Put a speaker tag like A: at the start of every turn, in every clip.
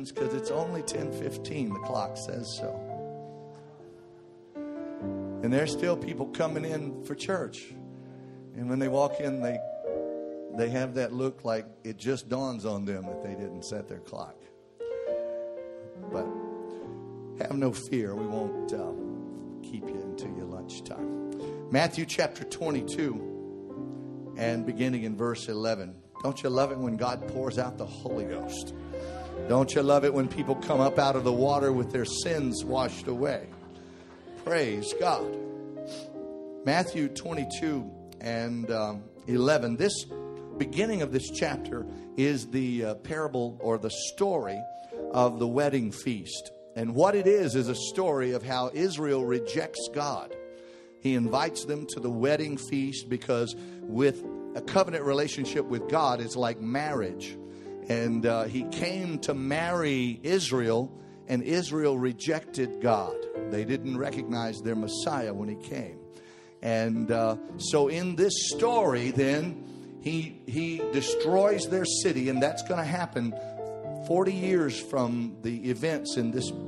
A: questions because it's only 10:15. The clock says so. And there's still people coming in for church. And when they walk in, they have that look like it just dawns on them that they didn't set their clock. But have no fear. We won't keep you until your lunchtime. Matthew chapter 22 and beginning in verse 11. Don't you love it when God pours out the Holy Ghost? Don't you love it when people come up out of the water with their sins washed away? Praise God. Matthew 22 and 11. This beginning of this chapter is the parable or the story of the wedding feast. And what it is a story of how Israel rejects God. He invites them to the wedding feast because with a covenant relationship with God is like marriage. And he came to marry Israel, and Israel rejected God. They didn't recognize their Messiah when he came. And so in this story, then, he destroys their city, and that's going to happen 40 years from the events in this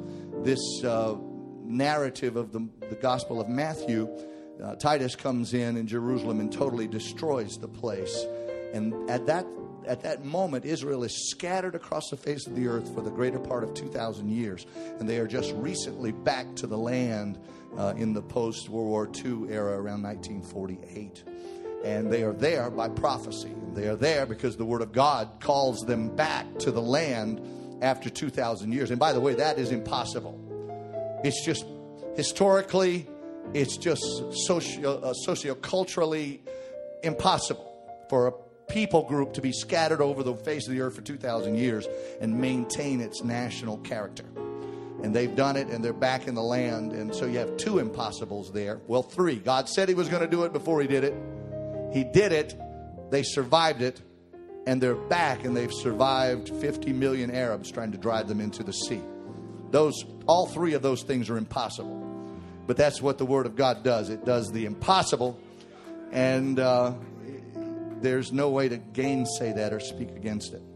A: narrative of the Gospel of Matthew. Titus comes in Jerusalem and totally destroys the place. And at that moment, Israel is scattered across the face of the earth for the greater part of 2,000 years. And they are just recently back to the land in the post-World War II era around 1948. And they are there by prophecy. They are there because the Word of God calls them back to the land after 2,000 years. And by the way, that is impossible. It's just historically, it's just socioculturally impossible for a people group to be scattered over the face of the earth for 2,000 years and maintain its national character. And they've done it, and they're back in the land. And so you have two impossibles there. Well, three. God said he was going to do it before he did it. He did it. They survived it. And they're back, and they've survived 50 million Arabs trying to drive them into the sea. All three of those things are impossible. But that's what the Word of God does. It does the impossible. And there's no way to gainsay that or speak against it.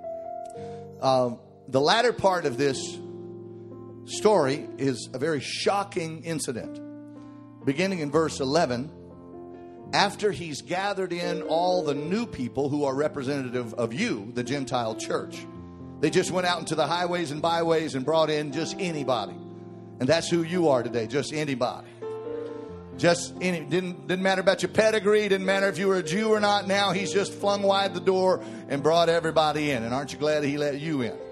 A: The latter part of this story is a very shocking incident. Beginning in verse 11, after he's gathered in all the new people who are representative of you, the Gentile church. They just went out into the highways and byways and brought in just anybody. And that's who you are today, just anybody. Didn't matter about your pedigree, didn't matter if you were a Jew or not. Now he's just flung wide the door and brought everybody in. And aren't you glad he let you in?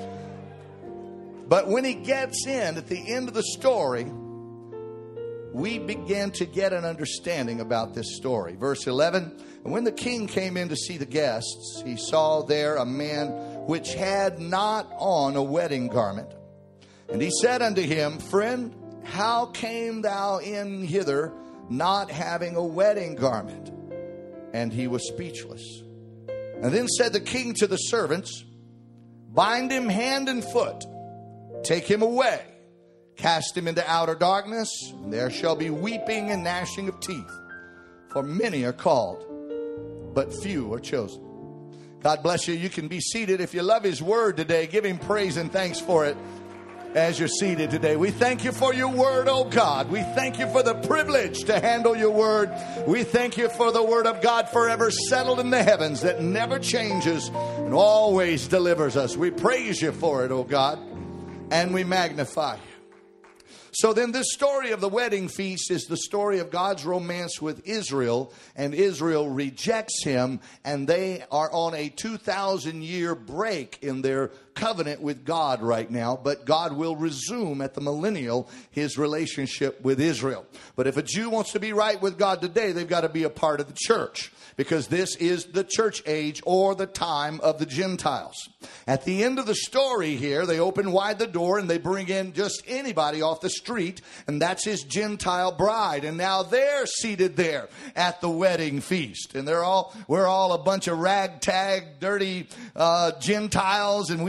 A: But when he gets in, at the end of the story, we begin to get an understanding about this story. Verse 11, and when the king came in to see the guests, he saw there a man which had not on a wedding garment. And he said unto him, Friend, how came thou in hither not having a wedding garment? And he was speechless. And then said the king to the servants, Bind him hand and foot, take him away, cast him into outer darkness, and there shall be weeping and gnashing of teeth. For many are called, but few are chosen. God bless you. You can be seated. If you love his word today, give him praise and thanks for it as you're seated today. We thank you for your word, oh God. We thank you for the privilege to handle your word. We thank you for the word of God forever settled in the heavens that never changes and always delivers us. We praise you for it, oh God, and we magnify you. So then this story of the wedding feast is the story of God's romance with Israel, and Israel rejects him, and they are on a 2,000-year break in their covenant with God right now, but God will resume at the millennial his relationship with Israel. But if a Jew wants to be right with God today, they've got to be a part of the church, because this is the church age or the time of the Gentiles. At the end of the story here, they open wide the door and they bring in just anybody off the street, and that's his Gentile bride. And now they're seated there at the wedding feast, and we're all a bunch of ragtag, dirty Gentiles, and we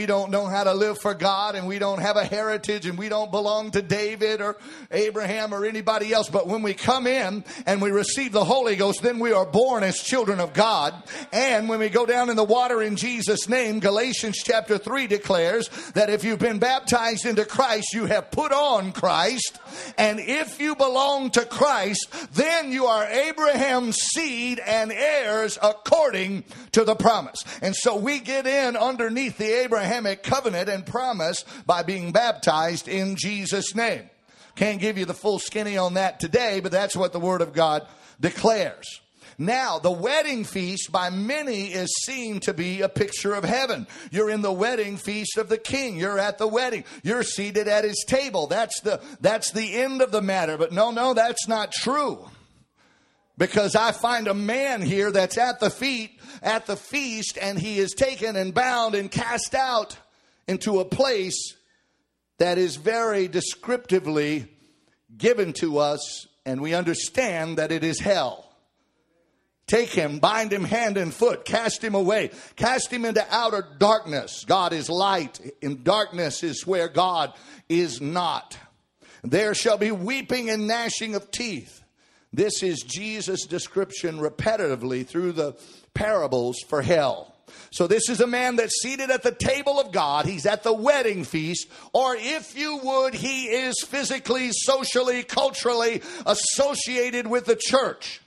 A: don't know how to live for God, and we don't have a heritage, and we don't belong to David or Abraham or anybody else. But when we come in and we receive the Holy Ghost, then we are born as children of God. And when we go down in the water in Jesus' name, Galatians chapter 3 declares that if you've been baptized into Christ, you have put on Christ. And if you belong to Christ, then you are Abraham's seed and heirs according to the promise. And so we get in underneath the Abrahamic covenant and promise by being baptized in Jesus' name. Can't give you the full skinny on that today, but that's what the Word of God declares. Now, the wedding feast by many is seen to be a picture of heaven. You're in the wedding feast of the King. You're at the wedding. You're seated at his table. That's the end of the matter. But no, that's not true. Because I find a man here that's at the feast, and he is taken and bound and cast out into a place that is very descriptively given to us, and we understand that it is hell. Take him, bind him hand and foot, cast him away, cast him into outer darkness. God is light, and darkness is where God is not. There shall be weeping and gnashing of teeth. This is Jesus' description repetitively through the parables for hell. So this is a man that's seated at the table of God. He's at the wedding feast. Or if you would, he is physically, socially, culturally associated with the church.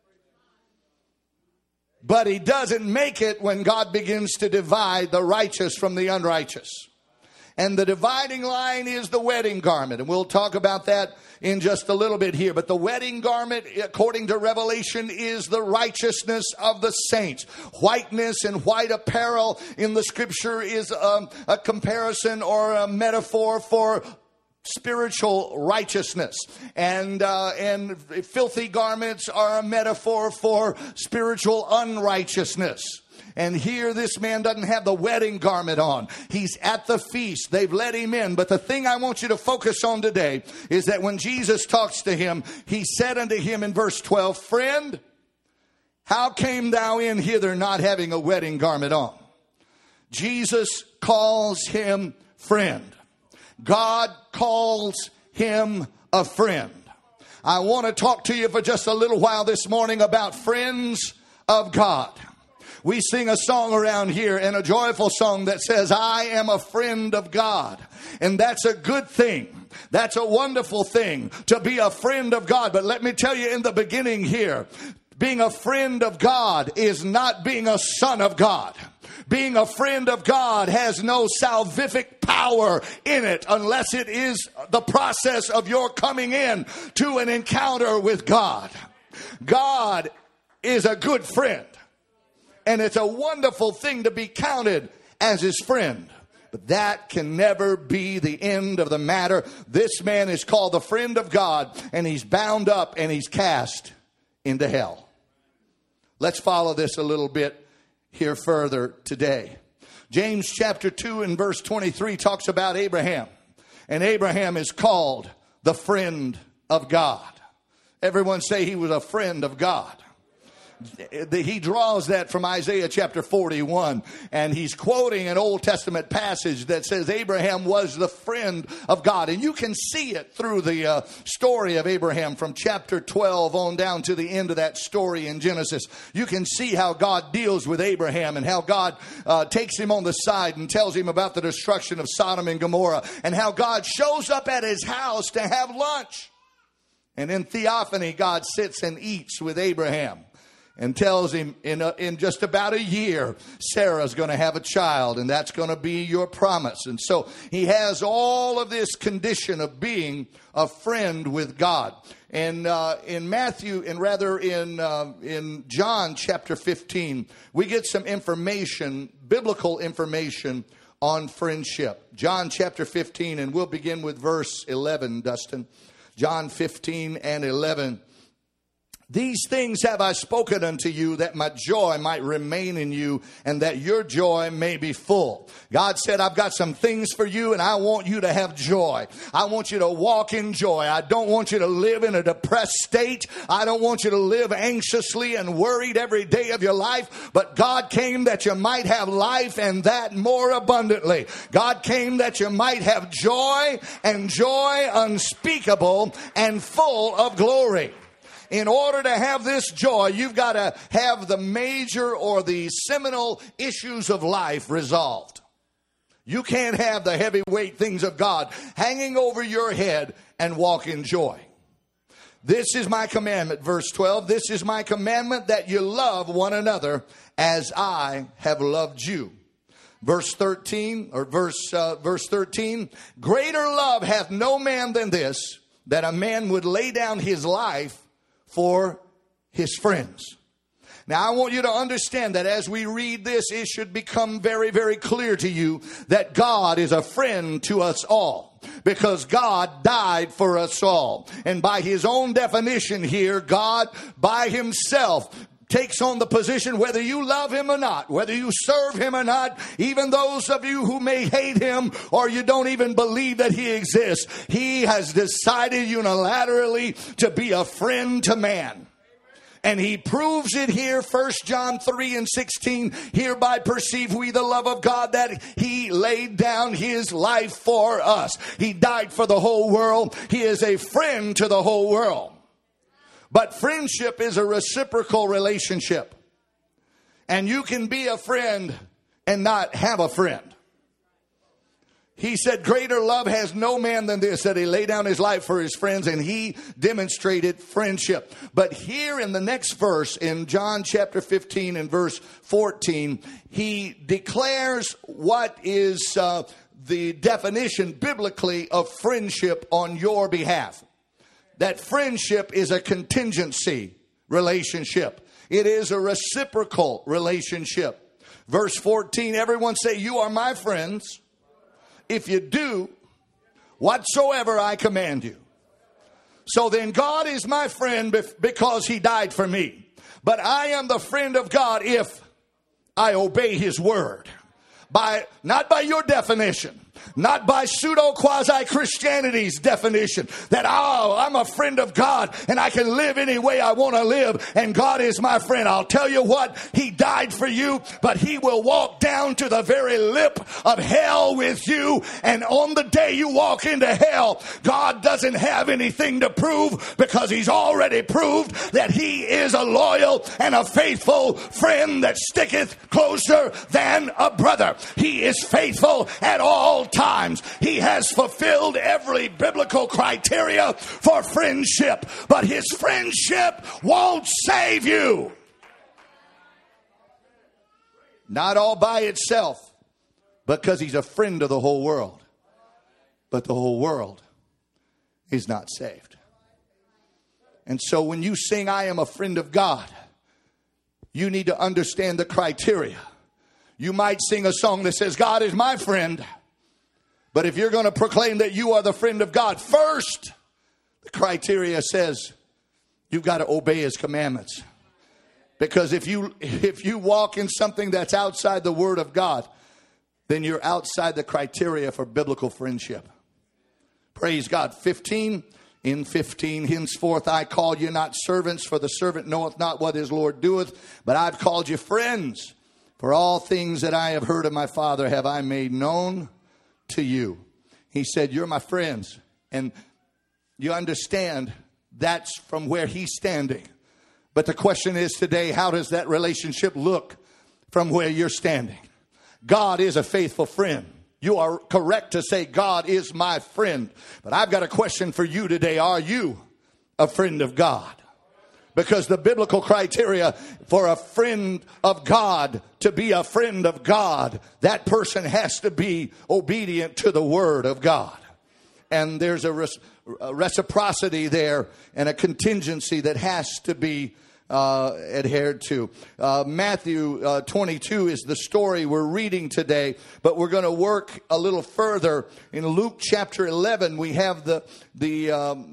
A: But he doesn't make it when God begins to divide the righteous from the unrighteous. And the dividing line is the wedding garment. And we'll talk about that in just a little bit here. But the wedding garment, according to Revelation, is the righteousness of the saints. Whiteness and white apparel in the scripture is a comparison or a metaphor for spiritual righteousness, and filthy garments are a metaphor for spiritual unrighteousness. And here this man doesn't have the wedding garment on. He's at the feast. They've let him in. But the thing I want you to focus on today is that when Jesus talks to him, he said unto him in verse 12, "Friend, how came thou in hither not having a wedding garment on?" Jesus calls him friend. God calls him a friend. I want to talk to you for just a little while this morning about friends of God. We sing a song around here, and a joyful song that says, "I am a friend of God." And that's a good thing. That's a wonderful thing to be a friend of God. But let me tell you in the beginning here, being a friend of God is not being a son of God. Being a friend of God has no salvific power in it unless it is the process of your coming in to an encounter with God. God is a good friend. And it's a wonderful thing to be counted as his friend. But that can never be the end of the matter. This man is called the friend of God, and he's bound up and he's cast into hell. Let's follow this a little bit here further today. James chapter 2 and verse 23 talks about Abraham. And Abraham is called the friend of God. Everyone say he was a friend of God. He draws that from Isaiah chapter 41, and he's quoting an Old Testament passage that says Abraham was the friend of God. And you can see it through the story of Abraham from chapter 12 on down to the end of that story in Genesis. You can see how God deals with Abraham and how God takes him on the side and tells him about the destruction of Sodom and Gomorrah, and how God shows up at his house to have lunch. And in theophany, God sits and eats with Abraham and tells him in just about a year, Sarah's going to have a child, and that's going to be your promise. And so he has all of this condition of being a friend with God. And in John chapter 15, we get some information, biblical information on friendship. John chapter 15, and we'll begin with verse 11, Dustin. John 15 and 11. These things have I spoken unto you, that my joy might remain in you, and that your joy may be full. God said, I've got some things for you, and I want you to have joy. I want you to walk in joy. I don't want you to live in a depressed state. I don't want you to live anxiously and worried every day of your life. But God came that you might have life, and that more abundantly. God came that you might have joy, and joy unspeakable and full of glory. In order to have this joy, you've got to have the major or the seminal issues of life resolved. You can't have the heavyweight things of God hanging over your head and walk in joy. This is my commandment, verse 12. This is my commandment, that you love one another as I have loved you. Verse 13, greater love hath no man than this, that a man would lay down his life for his friends. Now, I want you to understand that as we read this, it should become very, very clear to you that God is a friend to us all, because God died for us all. And by his own definition here, God by himself takes on the position, whether you love him or not, whether you serve him or not, even those of you who may hate him or you don't even believe that he exists, he has decided unilaterally to be a friend to man. And he proves it here, 1 John 3:16, hereby perceive we the love of God, that he laid down his life for us. He died for the whole world. He is a friend to the whole world. But friendship is a reciprocal relationship. And you can be a friend and not have a friend. He said, greater love has no man than this, that he laid down his life for his friends, and he demonstrated friendship. But here in the next verse, in John chapter 15 and verse 14, he declares what is the definition biblically of friendship on your behalf. That friendship is a contingency relationship. It is a reciprocal relationship. Verse 14, everyone say, you are my friends if you do whatsoever I command you. So then God is my friend because he died for me. But I am the friend of God if I obey his word. Not by your definition. Not by pseudo-quasi-Christianity's definition that, I'm a friend of God and I can live any way I want to live and God is my friend. I'll tell you what, he died for you, but he will walk down to the very lip of hell with you. And on the day you walk into hell, God doesn't have anything to prove, because he's already proved that he is a loyal and a faithful friend that sticketh closer than a brother. He is faithful at all times. He has fulfilled every biblical criteria for friendship, but his friendship won't save you. Not all by itself, because he's a friend of the whole world. But the whole world is not saved. And so when you sing, I am a friend of God, you need to understand the criteria. You might sing a song that says, God is my friend. But if you're going to proclaim that you are the friend of God, first, the criteria says you've got to obey his commandments. Because if you walk in something that's outside the word of God, then you're outside the criteria for biblical friendship. Praise God. 15, henceforth I call you not servants, for the servant knoweth not what his Lord doeth, but I've called you friends. For all things that I have heard of my Father have I made known to you. He said, you're my friends. And you understand that's from where he's standing. But the question is today, how does that relationship look from where you're standing? God is a faithful friend. You are correct to say God is my friend. But I've got a question for you today. Are you a friend of God? Because the biblical criteria for a friend of God to be a friend of God, that person has to be obedient to the word of God. And there's a reciprocity there and a contingency that has to be adhered to. Matthew 22 is the story we're reading today, but we're going to work a little further. In Luke chapter 11, we have the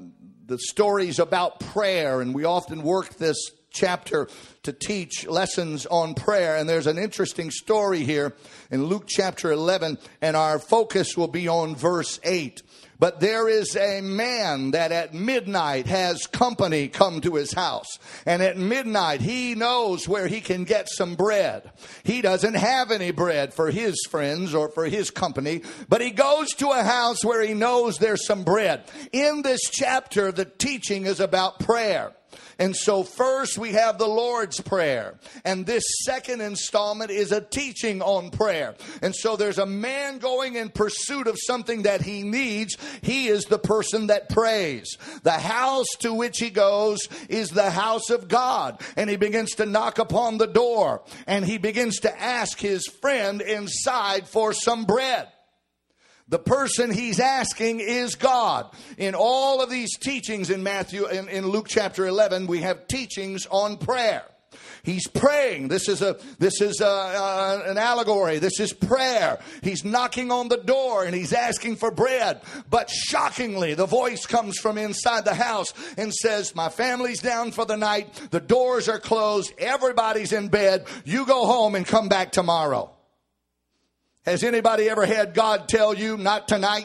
A: the stories about prayer, and we often work this chapter to teach lessons on prayer. And there's an interesting story here in Luke chapter 11, and our focus will be on verse 8. But there is a man that at midnight has company come to his house. And at midnight, he knows where he can get some bread. He doesn't have any bread for his friends or for his company, but he goes to a house where he knows there's some bread. In this chapter, the teaching is about prayer. And so first we have the Lord's Prayer. And this second installment is a teaching on prayer. And so there's a man going in pursuit of something that he needs. He is the person that prays. The house to which he goes is the house of God. And he begins to knock upon the door. And he begins to ask his friend inside for some bread. The person he's asking is God. In all of these teachings in in Luke chapter 11, we have teachings on prayer. He's praying. This is an allegory. This is prayer. He's knocking on the door and he's asking for bread. But shockingly, the voice comes from inside the house and says, my family's down for the night. The doors are closed. Everybody's in bed. You go home and come back tomorrow. Has anybody ever had God tell you, not tonight?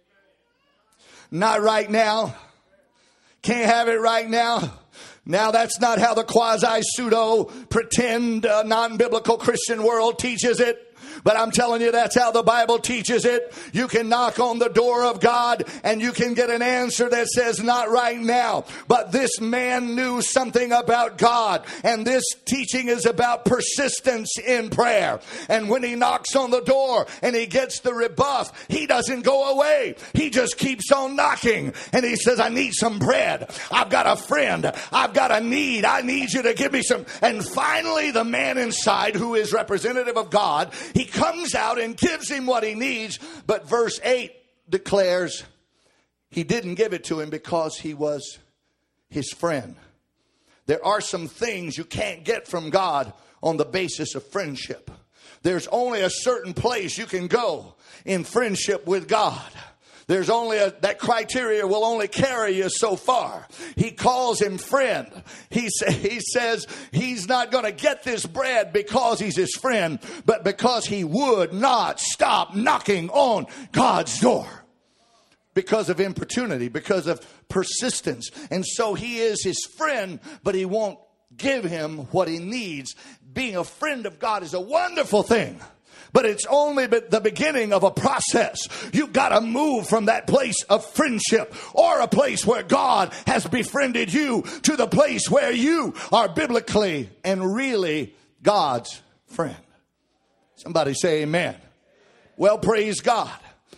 A: Not right now? Can't have it right now? Now that's not how the quasi-pseudo pretend non-biblical Christian world teaches it. But I'm telling you, that's how the Bible teaches it. You can knock on the door of God and you can get an answer that says, not right now. But this man knew something about God. And this teaching is about persistence in prayer. And when he knocks on the door and he gets the rebuff, he doesn't go away. He just keeps on knocking. And he says, I need some bread. I've got a friend. I've got a need. I need you to give me some. And finally, the man inside, who is representative of God, he comes out and gives him what he needs. But verse 8 declares he didn't give it to him because he was his friend. There are some things you can't get from God on the basis of friendship. There's only a certain place you can go in friendship with God. There's only that criteria will only carry you so far. He calls him friend. He says he's not going to get this bread because he's his friend, but because he would not stop knocking on God's door. Because of importunity, because of persistence. And so he is his friend, but he won't give him what he needs. Being a friend of God is a wonderful thing. But it's only the beginning of a process. You've got to move from that place of friendship or a place where God has befriended you to the place where you are biblically and really God's friend. Somebody say amen. Well, praise God.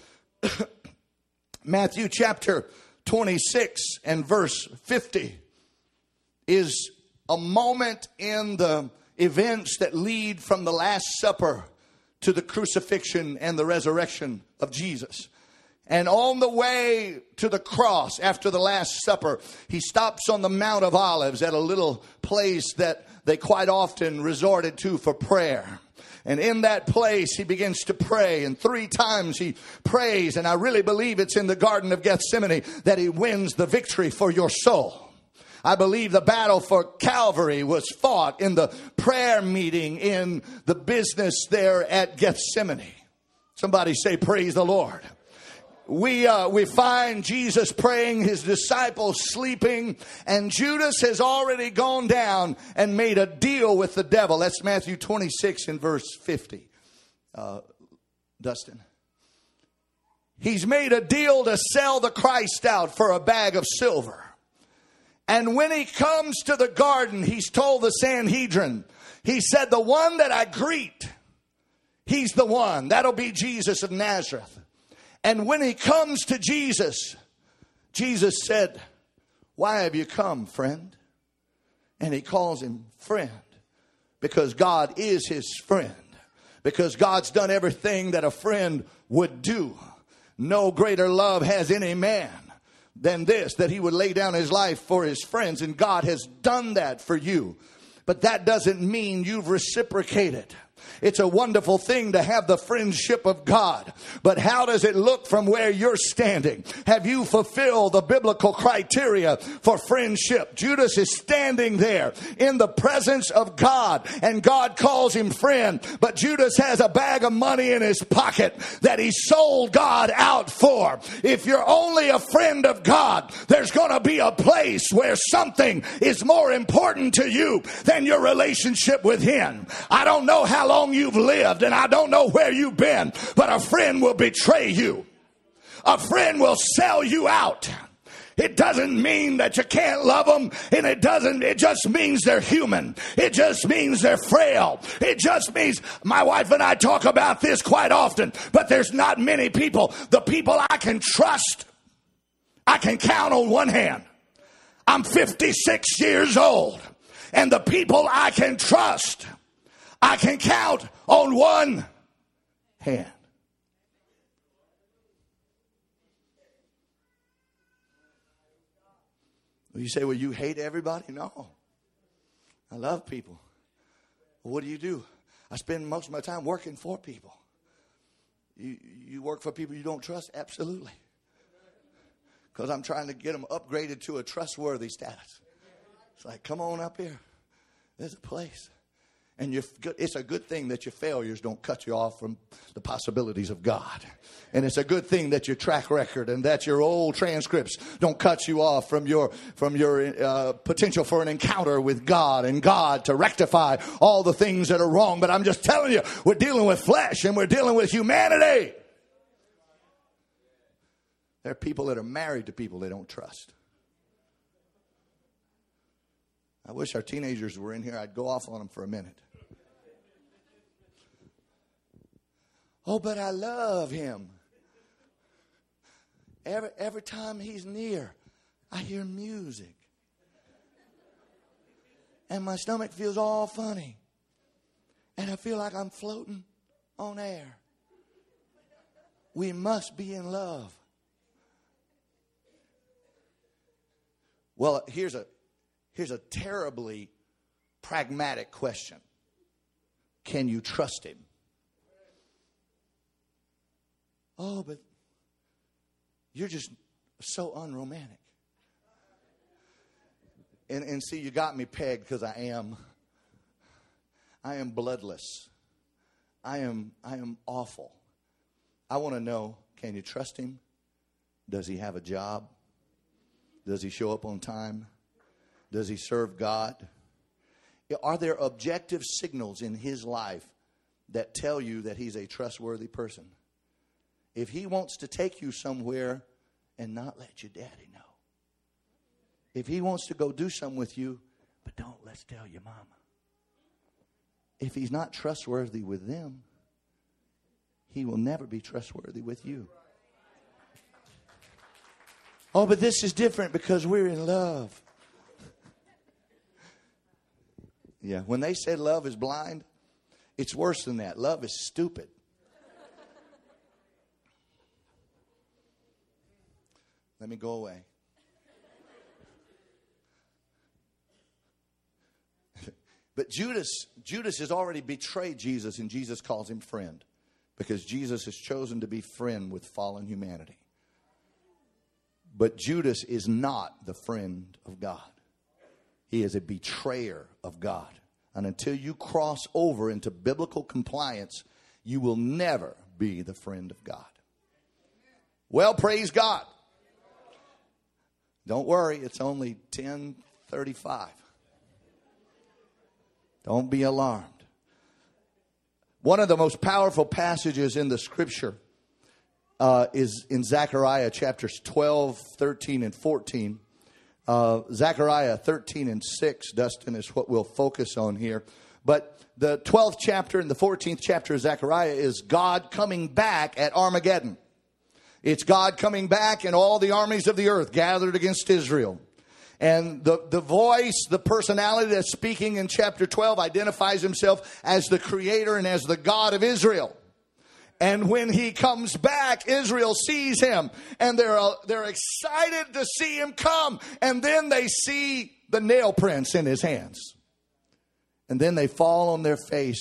A: Matthew chapter 26 and verse 50 is a moment in the events that lead from the Last Supper to the crucifixion and the resurrection of Jesus. And on the way to the cross after the Last Supper, he stops on the Mount of Olives at a little place that they quite often resorted to for prayer. And in that place, he begins to pray. And 3 times he prays. And I really believe it's in the Garden of Gethsemane that he wins the victory for your soul. I believe the battle for Calvary was fought in the prayer meeting in the business there at Gethsemane. Somebody say, praise the Lord. We find Jesus praying, his disciples sleeping, and Judas has already gone down and made a deal with the devil. That's Matthew 26 and verse 50. Dustin. He's made a deal to sell the Christ out for a bag of silver. And when he comes to the garden, he's told the Sanhedrin, he said, the one that I greet, he's the one. That'll be Jesus of Nazareth. And when he comes to Jesus, Jesus said, why have you come, friend? And he calls him friend because God is his friend. Because God's done everything that a friend would do. No greater love has any man than this, that he would lay down his life for his friends. And God has done that for you. But that doesn't mean you've reciprocated. It's a wonderful thing to have the friendship of God. But how does it look from where you're standing? Have you fulfilled the biblical criteria for friendship? Judas is standing there in the presence of God, and God calls him friend. But Judas has a bag of money in his pocket that he sold God out for. If you're only a friend of God, there's going to be a place where something is more important to you than your relationship with him. I don't know how long you've lived, and I don't know where you've been, but a friend will betray you. A friend will sell you out. It doesn't mean that you can't love them, and it just means they're human. It just means they're frail. It just means, my wife and I talk about this quite often, but there's not many people. The people I can trust, I can count on one hand. I'm 56 years old, and the people I can trust, I can count on one hand. You say, well, you hate everybody? No. I love people. Well, what do? I spend most of my time working for people. You work for people you don't trust? Absolutely. Because I'm trying to get them upgraded to a trustworthy status. It's like, come on up here. There's a place. And it's a good thing that your failures don't cut you off from the possibilities of God. And it's a good thing that your track record and that your old transcripts don't cut you off from your potential for an encounter with God and God to rectify all the things that are wrong. But I'm just telling you, we're dealing with flesh and we're dealing with humanity. There are people that are married to people they don't trust. I wish our teenagers were in here. I'd go off on them for a minute. Oh, but I love him. Every time he's near, I hear music. And my stomach feels all funny. And I feel like I'm floating on air. We must be in love. Well, here's a terribly pragmatic question. Can you trust him? Oh, but you're just so unromantic. And see, you got me pegged because I am bloodless. I am awful. I want to know, can you trust him? Does he have a job? Does he show up on time? Does he serve God? Are there objective signals in his life that tell you that he's a trustworthy person? If he wants to take you somewhere and not let your daddy know. If he wants to go do something with you, but don't let's tell your mama. If he's not trustworthy with them, he will never be trustworthy with you. Oh, but this is different because we're in love. Yeah, when they said love is blind, it's worse than that. Love is stupid. Let me go away. But Judas has already betrayed Jesus, and Jesus calls him friend because Jesus has chosen to be friend with fallen humanity. But Judas is not the friend of God. He is a betrayer of God. And until you cross over into biblical compliance, you will never be the friend of God. Well, praise God. Don't worry, it's only 10:35. Don't be alarmed. One of the most powerful passages in the scripture is in Zechariah chapters 12, 13, and 14. Zechariah 13 and 6, Dustin, is what we'll focus on here. But the 12th chapter and the 14th chapter of Zechariah is God coming back at Armageddon. It's God coming back and all the armies of the earth gathered against Israel. And the voice, the personality that's speaking in chapter 12 identifies himself as the creator and as the God of Israel. And when he comes back, Israel sees him and they're excited to see him come. And then they see the nail prints in his hands. And then they fall on their face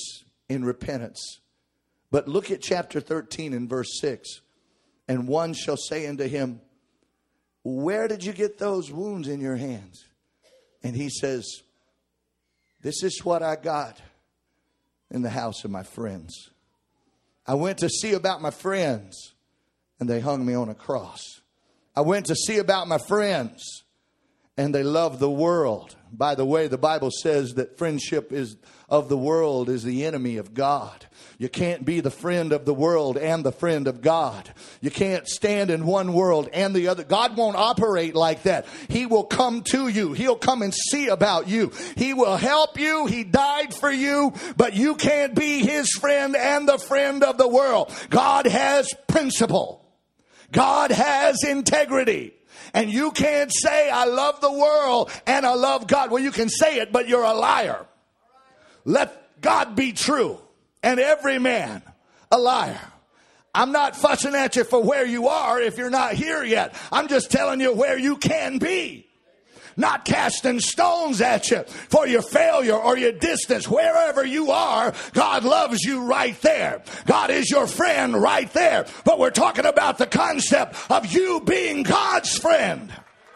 A: in repentance. But look at chapter 13 and verse 6. And one shall say unto him, where did you get those wounds in your hands? And he says, this is what I got in the house of my friends. I went to see about my friends, and they hung me on a cross. I went to see about my friends, and they loved the world. By the way, the Bible says that friendship of the world is the enemy of God. You can't be the friend of the world and the friend of God. You can't stand in one world and the other. God won't operate like that. He will come to you. He'll come and see about you. He will help you. He died for you, but you can't be his friend and the friend of the world. God has principle. God has integrity. And you can't say, I love the world and I love God. Well, you can say it, but you're a liar. Let God be true and every man a liar. I'm not fussing at you for where you are if you're not here yet. I'm just telling you where you can be. Not casting stones at you for your failure or your distance. Wherever you are, God loves you right there. God is your friend right there. But we're talking about the concept of you being God's friend.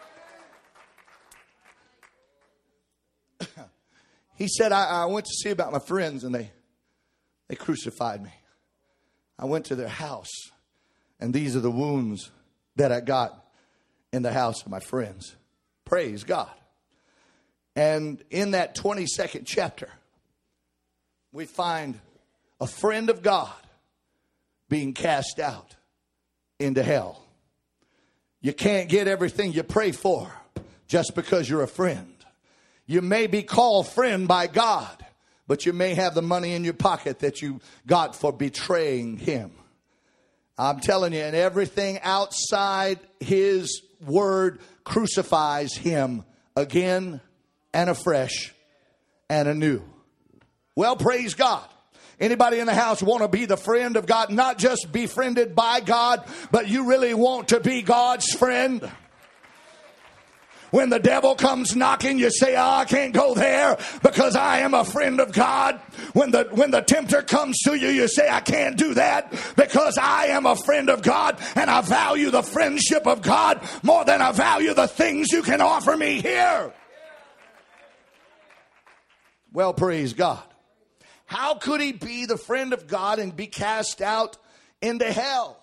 A: He said, I went to see about my friends and they crucified me. I went to their house and these are the wounds that I got in the house of my friends. Praise God. And in that 22nd chapter, we find a friend of God being cast out into hell. You can't get everything you pray for just because you're a friend. You may be called friend by God, but you may have the money in your pocket that you got for betraying him. I'm telling you, and everything outside his word crucifies him again and afresh and anew. Well, praise God. Anybody in the house want to be the friend of God? Not just befriended by God, but you really want to be God's friend? When the devil comes knocking, you say, I can't go there because I am a friend of God. When the tempter comes to you, you say, I can't do that because I am a friend of God and I value the friendship of God more than I value the things you can offer me here. Well, praise God. How could he be the friend of God and be cast out into hell?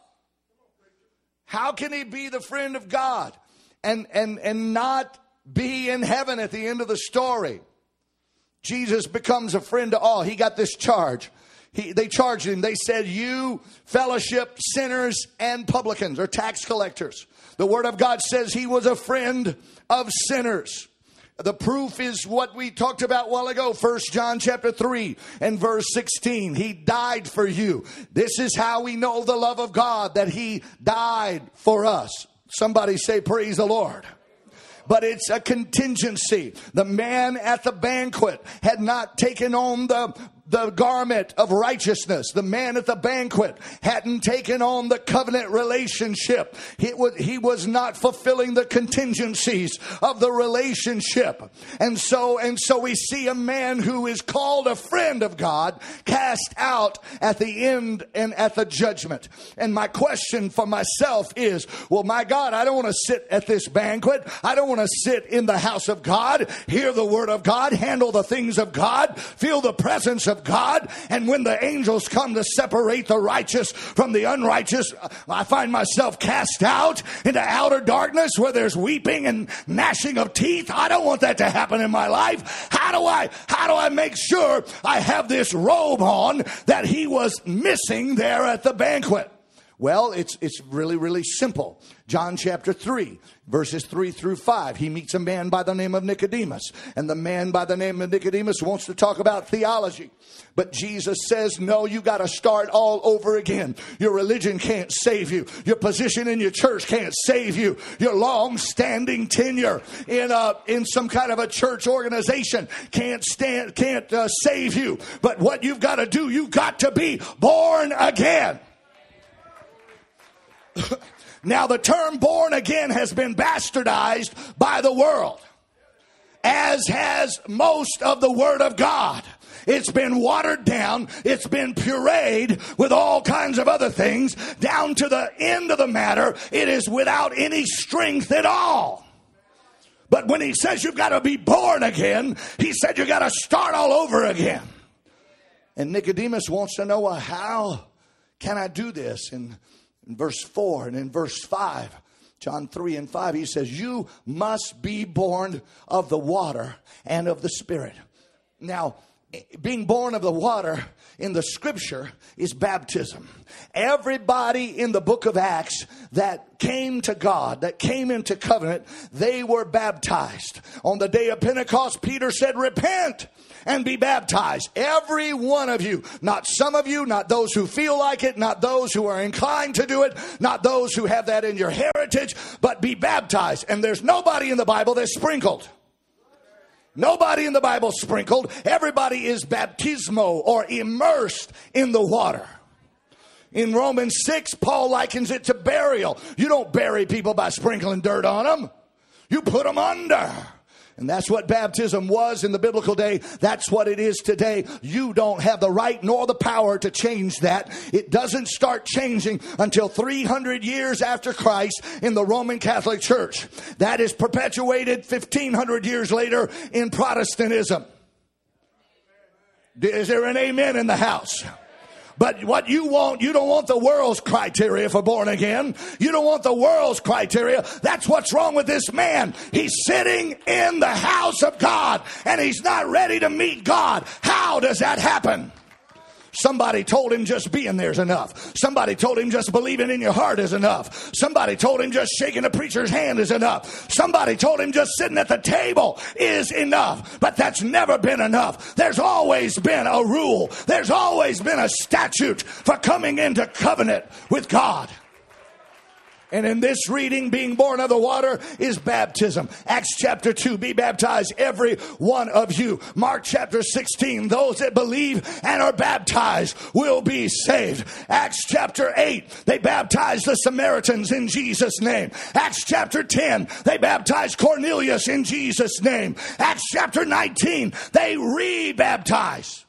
A: How can he be the friend of God and not be in heaven at the end of the story? Jesus becomes a friend to all. He got this charge. They charged him. They said, you fellowship sinners and publicans or tax collectors. The word of God says he was a friend of sinners. The proof is what we talked about a while ago. 1 John chapter 3 and verse 16. He died for you. This is how we know the love of God, that he died for us. Somebody say, praise the Lord. But it's a contingency. The man at the banquet had not taken on the garment of righteousness. The man at the banquet hadn't taken on the covenant relationship. He was not fulfilling the contingencies of the relationship. And so we see a man who is called a friend of God cast out at the end and at the judgment. And my question for myself is, well, my God, I don't want to sit at this banquet. I don't want to sit in the house of God, hear the word of God, handle the things of God, feel the presence of God. And when the angels come to separate the righteous from the unrighteous, I find myself cast out into outer darkness where there's weeping and gnashing of teeth. I don't want that to happen in my life. How do I make sure I have this robe on that he was missing there at the banquet? Well, it's really, really simple. John chapter 3, verses 3 through 5. He meets a man by the name of Nicodemus. And the man by the name of Nicodemus wants to talk about theology. But Jesus says, no, you got to start all over again. Your religion can't save you. Your position in your church can't save you. Your long-standing tenure in some kind of a church organization can't save you. But what you've got to do, you've got to be born again. Now, the term born again has been bastardized by the world, as has most of the word of God. It's been watered down. It's been pureed with all kinds of other things. Down to the end of the matter, it is without any strength at all. But when he says you've got to be born again, he said you got to start all over again. And Nicodemus wants to know, well, how can I do this? In verse 4 and in verse 5, John 3 and 5, he says, you must be born of the water and of the Spirit. Now, being born of the water in the scripture is baptism. Everybody in the book of Acts that came to God, that came into covenant, they were baptized. On the day of Pentecost, Peter said, repent and be baptized. Every one of you, not some of you, not those who feel like it, not those who are inclined to do it, not those who have that in your heritage, but be baptized. And there's nobody in the Bible that's sprinkled. Nobody in the Bible sprinkled. Everybody is baptismo, or immersed in the water. In Romans 6, Paul likens it to burial. You don't bury people by sprinkling dirt on them. You put them under. And that's what baptism was in the biblical day. That's what it is today. You don't have the right nor the power to change that. It doesn't start changing until 300 years after Christ in the Roman Catholic Church. That is perpetuated 1,500 years later in Protestantism. Is there an amen in the house? But what you want, you don't want the world's criteria for born again. You don't want the world's criteria. That's what's wrong with this man. He's sitting in the house of God and he's not ready to meet God. How does that happen? Somebody told him just being there is enough. Somebody told him just believing in your heart is enough. Somebody told him just shaking a preacher's hand is enough. Somebody told him just sitting at the table is enough. But that's never been enough. There's always been a rule. There's always been a statute for coming into covenant with God. And in this reading, being born of the water is baptism. Acts chapter 2, be baptized every one of you. Mark chapter 16, those that believe and are baptized will be saved. Acts chapter 8, they baptized the Samaritans in Jesus' name. Acts chapter 10, they baptized Cornelius in Jesus' name. Acts chapter 19, they re-baptize.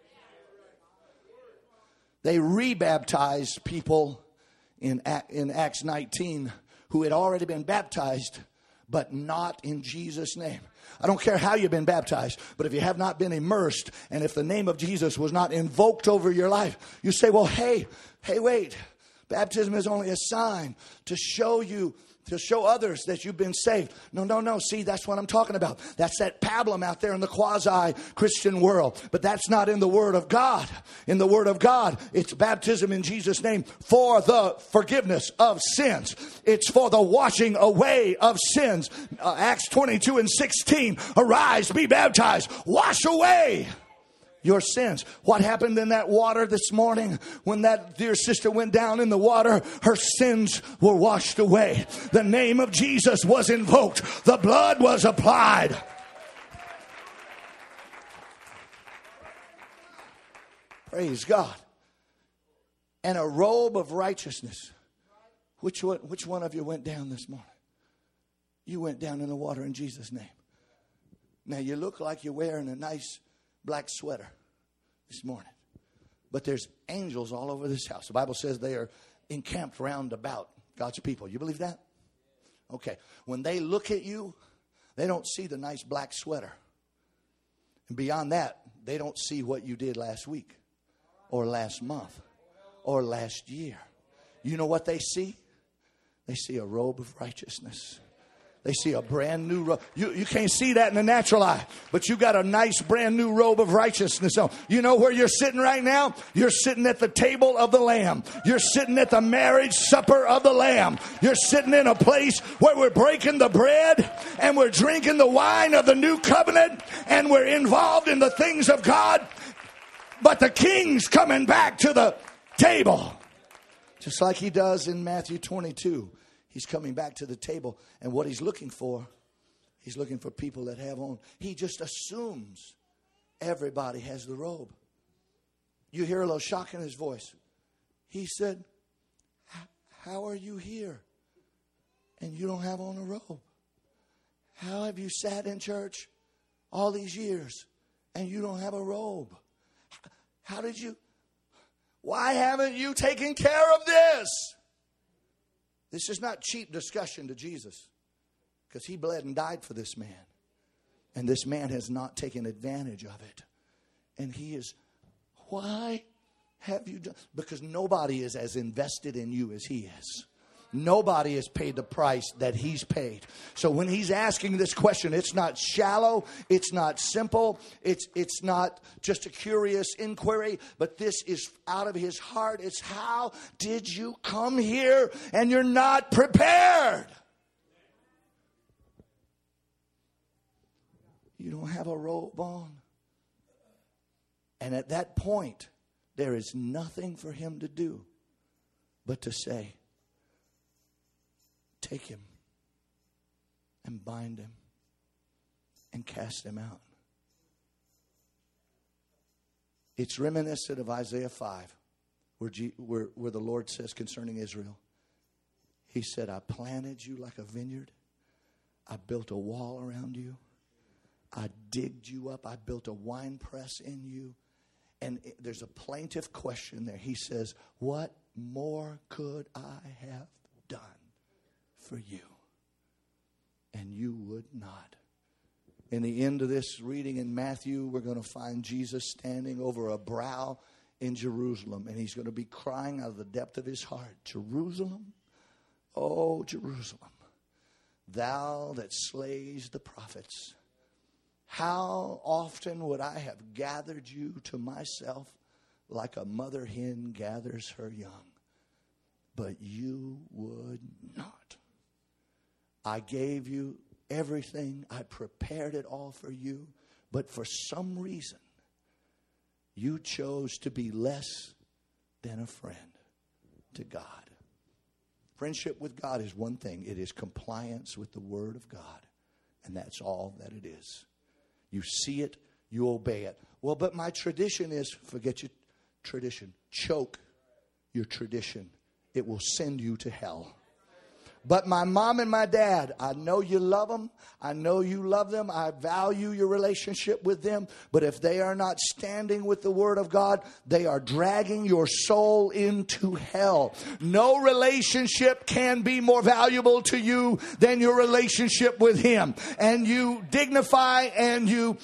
A: They re-baptize people in Acts 19 who had already been baptized, but not in Jesus' name. I don't care how you've been baptized, but if you have not been immersed, and if the name of Jesus was not invoked over your life, you say, well, hey, wait. Baptism is only a sign to show you, to show others that you've been saved. No. See, that's what I'm talking about. That's that pablum out there in the quasi-Christian world. But that's not in the Word of God. In the Word of God, it's baptism in Jesus' name for the forgiveness of sins. It's for the washing away of sins. Acts 22 and 16, arise, be baptized, wash away your sins. What happened in that water this morning when that dear sister went down in the water? Her sins were washed away. The name of Jesus was invoked. The blood was applied. Praise God. And a robe of righteousness. Which one of you went down this morning? You went down in the water in Jesus' name. Now you look like you're wearing a nice black sweater this morning. But there's angels all over this house. The Bible says they are encamped round about God's people. You believe that? Okay. When they look at you, they don't see the nice black sweater. And beyond that, they don't see what you did last week or last month or last year. You know what they see? They see a robe of righteousness. They see a brand new robe. You can't see that in the natural eye, but you got a nice brand new robe of righteousness on. You know where you're sitting right now? You're sitting at the table of the Lamb. You're sitting at the marriage supper of the Lamb. You're sitting in a place where we're breaking the bread and we're drinking the wine of the new covenant and we're involved in the things of God. But the King's coming back to the table, just like he does in Matthew 22. He's coming back to the table. And what he's looking for people that have on. He just assumes everybody has the robe. You hear a little shock in his voice. He said, how are you here and you don't have on a robe? How have you sat in church all these years and you don't have a robe? why haven't you taken care of this? This is not cheap discussion to Jesus, because he bled and died for this man. And this man has not taken advantage of it. And he is, why have you done? Because nobody is as invested in you as he is. Nobody has paid the price that he's paid. So when he's asking this question, it's not shallow, it's not simple, it's not just a curious inquiry, but this is out of his heart. It's, how did you come here and you're not prepared? You don't have a robe on. And at that point, there is nothing for him to do but to say, take him and bind him and cast him out. It's reminiscent of Isaiah 5, where the Lord says concerning Israel, he said, I planted you like a vineyard. I built a wall around you. I digged you up. I built a wine press in you. And there's a plaintive question there. He says, what more could I have done for you? And you would not. In the end of this reading in Matthew, we're going to find Jesus standing over a brow in Jerusalem. And he's going to be crying out of the depth of his heart, Jerusalem, oh Jerusalem, thou that slays the prophets. How often would I have gathered you to myself like a mother hen gathers her young? But you would not. I gave you everything. I prepared it all for you. But for some reason, you chose to be less than a friend to God. Friendship with God is one thing. It is compliance with the Word of God. And that's all that it is. You see it, you obey it. Well, but my tradition is, forget your tradition. Choke your tradition. It will send you to hell. But my mom and my dad, I know you love them. I know you love them. I value your relationship with them. But if they are not standing with the Word of God, they are dragging your soul into hell. No relationship can be more valuable to you than your relationship with Him. And you dignify and you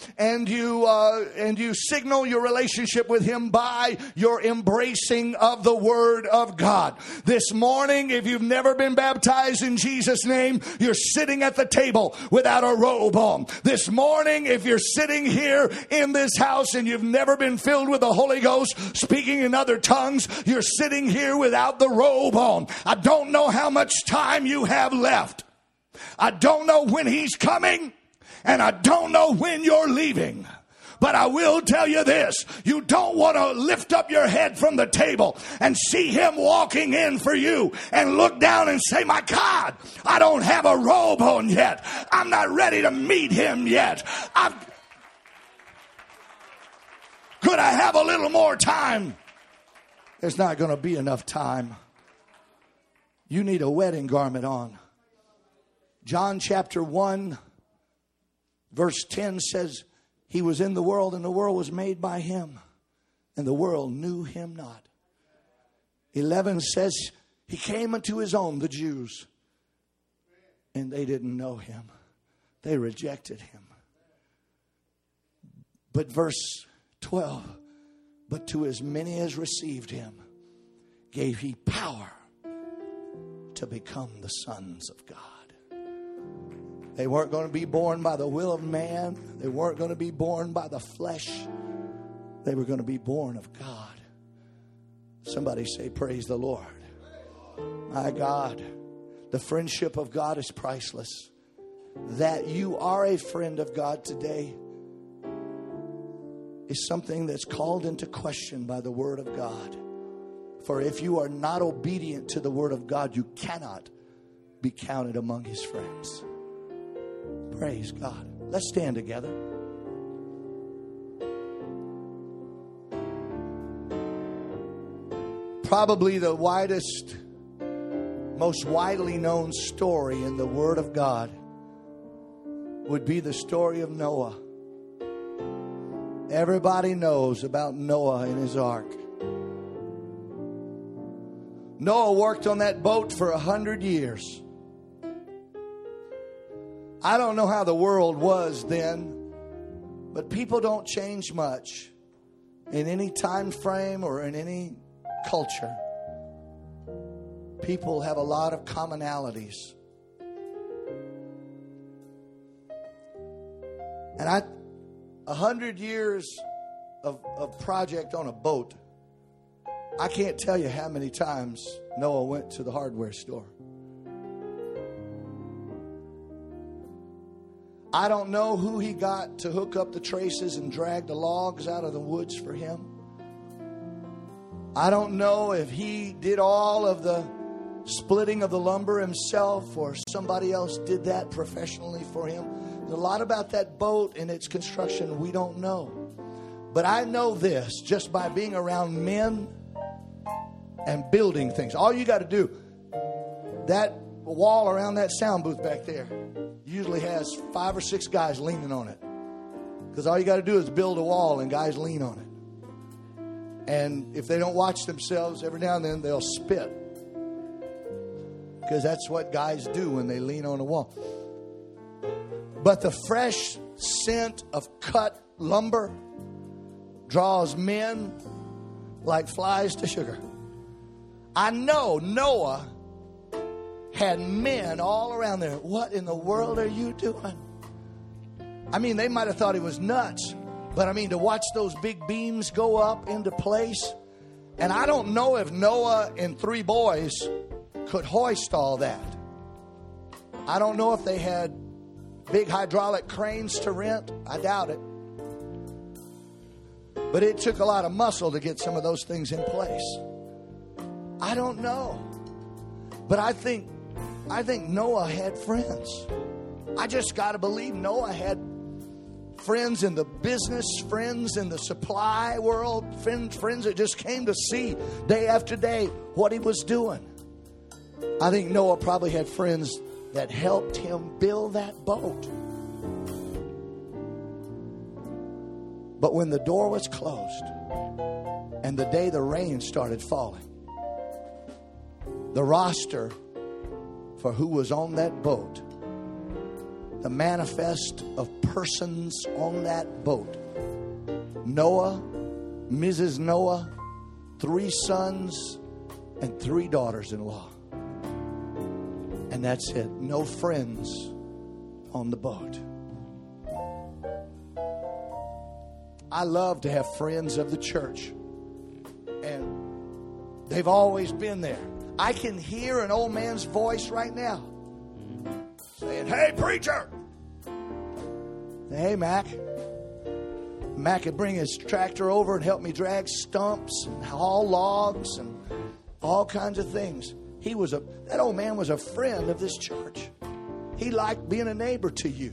A: signal your relationship with Him by your embracing of the Word of God. This morning, if you've never been baptized in Jesus' name, you're sitting at the table without a robe on. This morning, if you're sitting here in this house and you've never been filled with the Holy Ghost, speaking in other tongues, you're sitting here without the robe on. I don't know how much time you have left. I don't know when He's coming, and I don't know when you're leaving. But I will tell you this, you don't want to lift up your head from the table and see Him walking in for you and look down and say, my God, I don't have a robe on yet. I'm not ready to meet Him yet. Could I have a little more time? There's not going to be enough time. You need a wedding garment on. John chapter 1, verse 10 says, He was in the world, and the world was made by Him, and the world knew Him not. 11 says, He came unto His own, the Jews, and they didn't know Him. They rejected Him. But verse 12, but to as many as received Him, gave He power to become the sons of God. They weren't going to be born by the will of man. They weren't going to be born by the flesh. They were going to be born of God. Somebody say, praise the Lord. My God, the friendship of God is priceless. That you are a friend of God today is something that's called into question by the Word of God. For if you are not obedient to the Word of God, you cannot be counted among His friends. Praise God. Let's stand together. Probably the widest, most widely known story in the Word of God would be the story of Noah. Everybody knows about Noah and his ark. Noah worked on that boat for 100 years. I don't know how the world was then, but people don't change much in any time frame or in any culture. People have a lot of commonalities. And 100 years of project on a boat, I can't tell you how many times Noah went to the hardware store. I don't know who he got to hook up the traces and drag the logs out of the woods for him. I don't know if he did all of the splitting of the lumber himself or somebody else did that professionally for him. There's a lot about that boat and its construction we don't know. But I know this just by being around men and building things. All you got to do, that wall around that sound booth back there usually has 5 or 6 guys leaning on it. Because all you got to do is build a wall and guys lean on it. And if they don't watch themselves, every now and then they'll spit. Because that's what guys do when they lean on a wall. But the fresh scent of cut lumber draws men like flies to sugar. I know Noah had men all around there. What in the world are you doing? I mean, they might have thought he was nuts. But I mean, to watch those big beams go up into place. And I don't know if Noah and 3 boys could hoist all that. I don't know if they had big hydraulic cranes to rent. I doubt it. But it took a lot of muscle to get some of those things in place. I don't know. But I think Noah had friends. I just got to believe Noah had friends in the business, friends in the supply world, friends that just came to see day after day what he was doing. I think Noah probably had friends that helped him build that boat. But when the door was closed and the day the rain started falling, the roster for who was on that boat, the manifest of persons on that boat, Noah, Mrs. Noah, 3 sons, and 3 daughters-in-law. And that's it. No friends on the boat. I love to have friends of the church. And they've always been there. I can hear an old man's voice right now saying, "Hey, preacher." Hey, Mac. Mac could bring his tractor over and help me drag stumps and haul logs and all kinds of things. That old man was a friend of this church. He liked being a neighbor to you.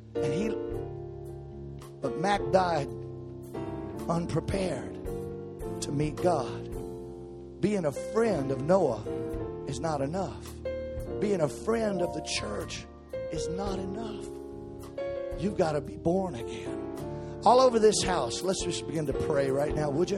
A: But Mac died unprepared to meet God. Being a friend of Noah is not enough. Being a friend of the church is not enough. You've got to be born again. All over this house, let's just begin to pray right now, would you?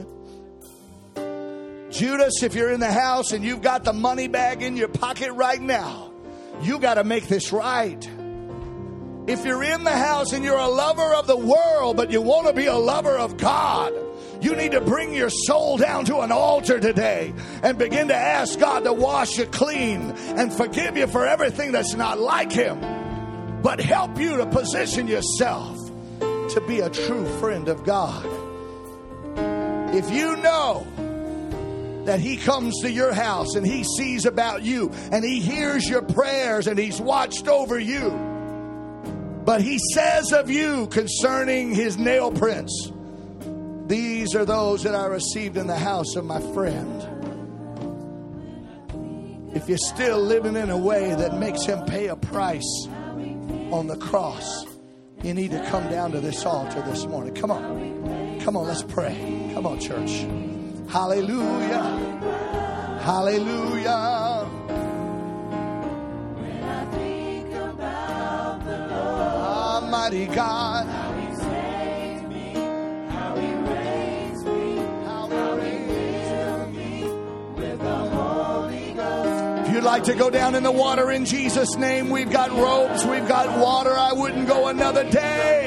A: Judas, if you're in the house and you've got the money bag in your pocket right now, you got to make this right. If you're in the house and you're a lover of the world, but you want to be a lover of God, you need to bring your soul down to an altar today and begin to ask God to wash you clean and forgive you for everything that's not like Him, but help you to position yourself to be a true friend of God. If you know that He comes to your house and He sees about you and He hears your prayers and He's watched over you, but He says of you concerning His nail prints, "These are those that I received in the house of my friend." If you're still living in a way that makes Him pay a price on the cross, you need to come down to this altar this morning. Come on. Come on, let's pray. Come on, church. Hallelujah. Hallelujah.
B: When I think about the Lord,
A: Almighty God,
B: how He saved me, how
A: like to go down in the water in Jesus' name, we've got robes, we've got water. I wouldn't go another day.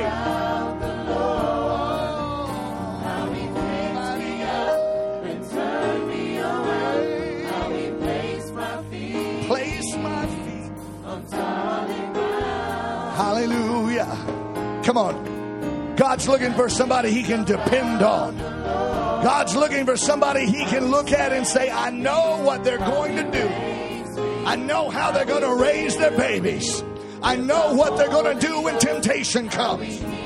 A: Place my feet. Hallelujah. Come on. God's looking for somebody he can depend on. God's looking for somebody he can look at and say, I know what they're going to do. I know how they're going to raise their babies. I know what they're going to do when temptation comes.